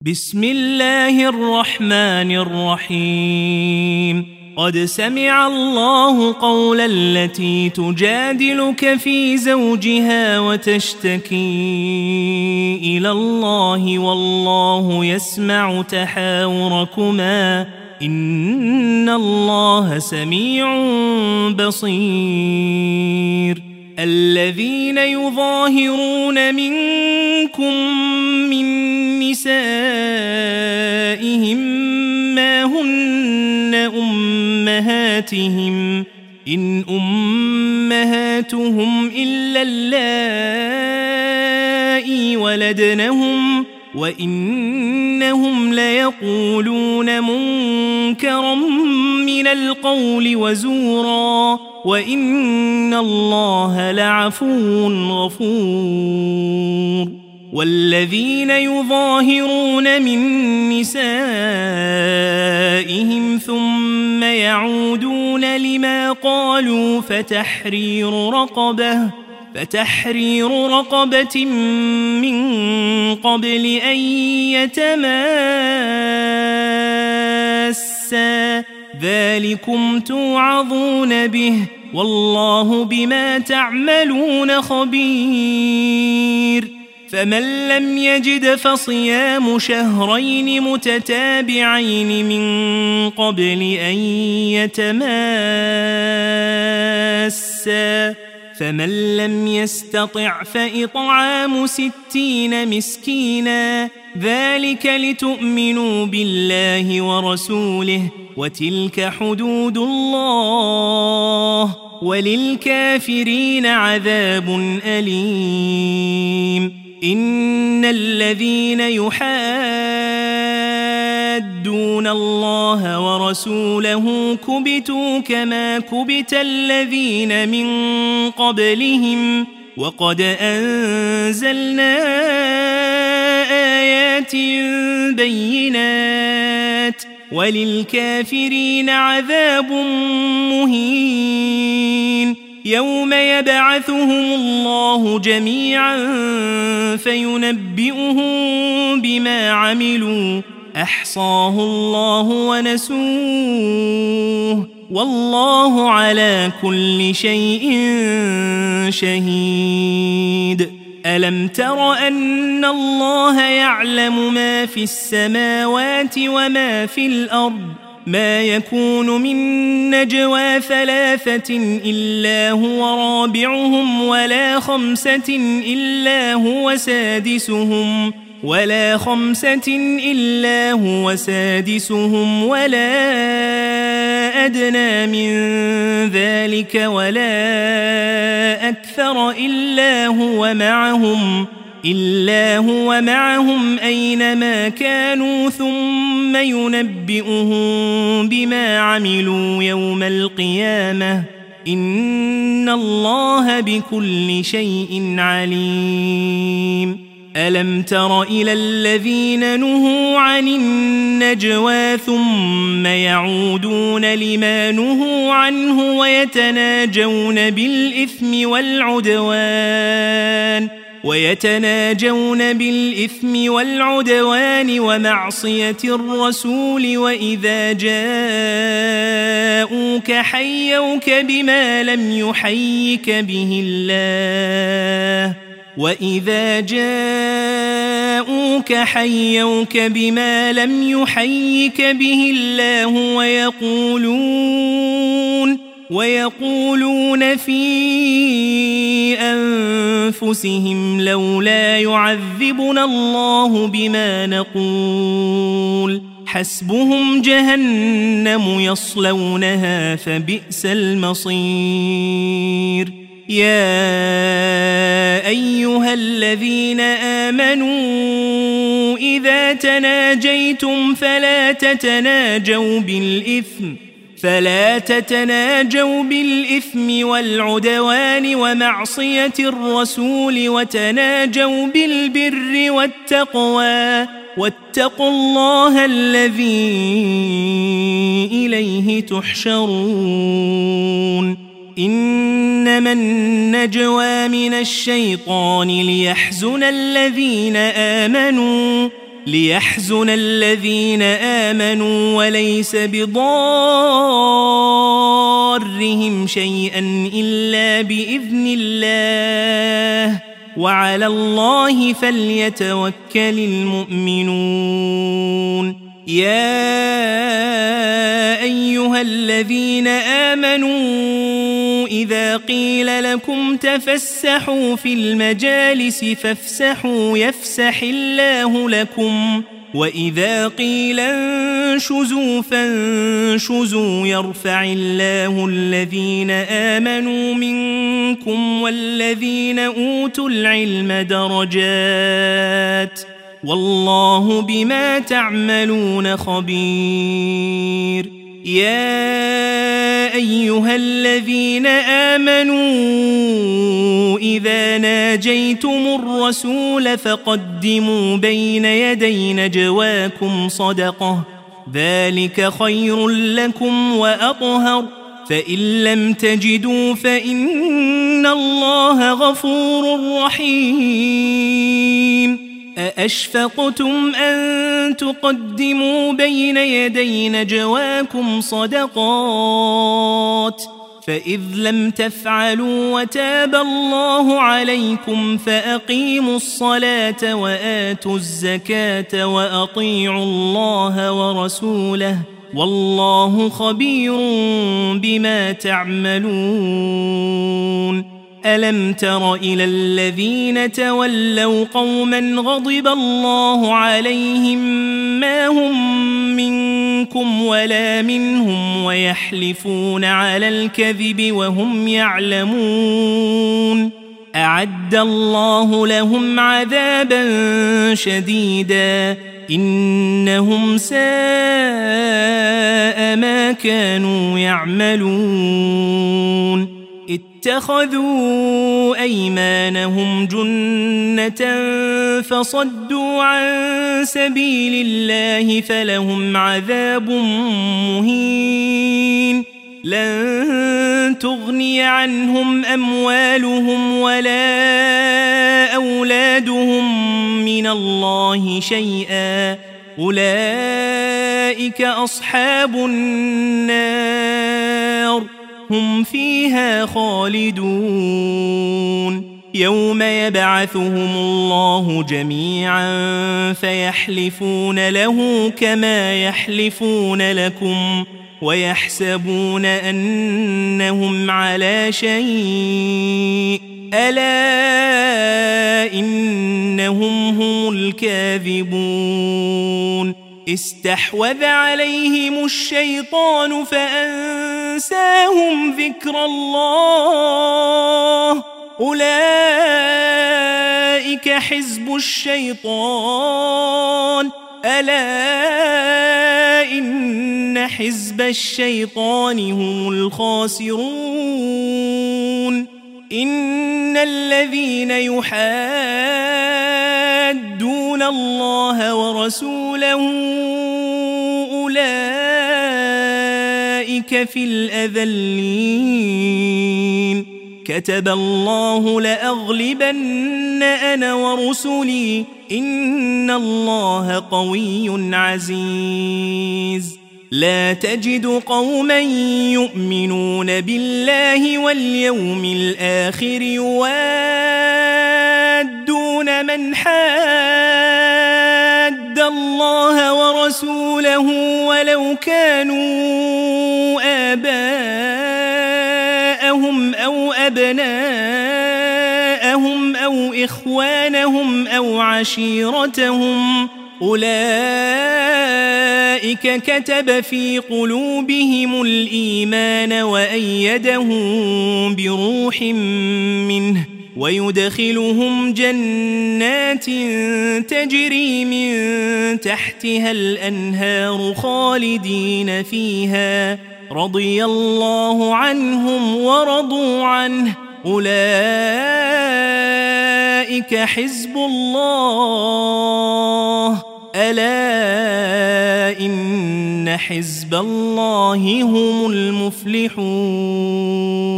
بسم الله الرحمن الرحيم قد سمع الله قول التي تجادلك في زوجها وتشتكي إلى الله والله يسمع تحاوركما إن الله سميع بصير الذين يظاهرون منكم من نسائهم ما هن أمهاتهم إن أمهاتهم إلا اللائي ولدنهم وإنهم ليقولون منكرا من القول وزورا وإن الله لعفو غفور والذين يظاهرون من نسائهم ثم يعودون لما قالوا فتحرير رقبة من قبل أن يتماسا ذلكم توعظون به والله بما تعملون خبير فمن لم يجد فصيام شهرين متتابعين من قبل أن يتماسا فمن لم يستطع فإطعام 60 مسكينا ذلك لتؤمنوا بالله ورسوله وتلك حدود الله وللكافرين عذاب أليم إن الذين يحادون الله ورسوله كبتوا كما كبت الذين من قبلهم وقد أنزلنا آيات بينات وللكافرين عذاب مهين يوم يبعثهم الله جميعا فينبئهم بما عملوا أحصاه الله ونسوه والله على كل شيء شهيد ألم تر أن الله يعلم ما في السماوات وما في الأرض ما يكون من نجوى 3 إلا هو رابعهم ولا 5 إلا هو سادسهم ولا أدنى من ذلك ولا أكثر إلا هو معهم أينما كانوا ثم ينبئهم بما عملوا يوم القيامة إن الله بكل شيء عليم ألم تر إلى الذين نهوا عن النجوى ثم يعودون لما نهوا عنه ويتناجون بالإثم والعدوان ومعصية الرسول وإذا جاءوك حيوك بما لم يحيك به الله ويقولون في أنفسهم لولا يعذبنا الله بما نقول حسبهم جهنم يصلونها فبئس المصير يا أيها الذين آمنوا إذا تناجيتم فلا تتناجوا بالإثم والعدوان ومعصية الرسول وتناجوا بالبر والتقوى واتقوا الله الذي إليه تحشرون إنما النجوى من الشيطان ليحزن الذين آمنوا ليحزن الذين آمنوا وليس بضارهم شيئا إلا بإذن الله وعلى الله فليتوكل المؤمنون يا أيها الذين آمنوا إذا قيل لكم تفسحوا في المجالس فافسحوا يفسح الله لكم وإذا قيل انشزوا فانشزوا يرفع الله الذين آمنوا منكم والذين أوتوا العلم درجات والله بما تعملون خبير يا أيها الذين آمنوا إذا ناجيتم الرسول فقدموا بين يدي نجواكم صدقة ذلك خير لكم وأطهر فإن لم تجدوا فإن الله غفور رحيم أأشفقتم أن تقدموا بين يدي نجواكم صدقات فإذ لم تفعلوا وتاب الله عليكم فأقيموا الصلاة وآتوا الزكاة وأطيعوا الله ورسوله والله خبير بما تعملون ألم تر إلى الذين تولوا قوما غضب الله عليهم ما هم منكم ولا منهم ويحلفون على الكذب وهم يعلمون أعد الله لهم عذابا شديدا إنهم ساء ما كانوا يعملون اتخذوا أيمانهم جنة فصدوا عن سبيل الله فلهم عذاب مهين لن تغني عنهم أموالهم ولا أولادهم من الله شيئا أولئك أصحاب النار هم فيها خالدون يوم يبعثهم الله جميعا فيحلفون له كما يحلفون لكم ويحسبون أنهم على شيء ألا إنهم هم الكاذبون استحوذ عليهم الشيطان فأنساهم ذكر الله أولئك حزب الشيطان ألا إن حزب الشيطان هم الخاسرون إن الذين يحادون الله ورسوله أولئك في الأذلين كتب الله لأغلبن أنا ورسلي إن الله قوي عزيز لا تجد قوما يؤمنون بالله واليوم الآخر يوادون من حاد الله ورسوله ولو كانوا آباءهم أو أبناءهم أو إخوانهم أو عشيرتهم أولئك كتب في قلوبهم الإيمان وأيدهم بروح منه ويدخلهم جنات تجري من تحتها الأنهار خالدين فيها رضي الله عنهم ورضوا عنه أولئك حزب الله ألا إن حزب الله هم المفلحون